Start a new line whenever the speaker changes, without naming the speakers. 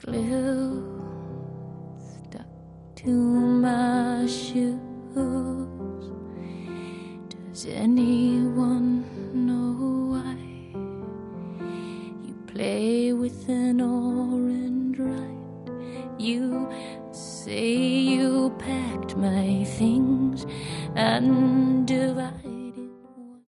glue stuck to my shoes. Does anyone know why you play with an orange rind? You say you packed my things and divide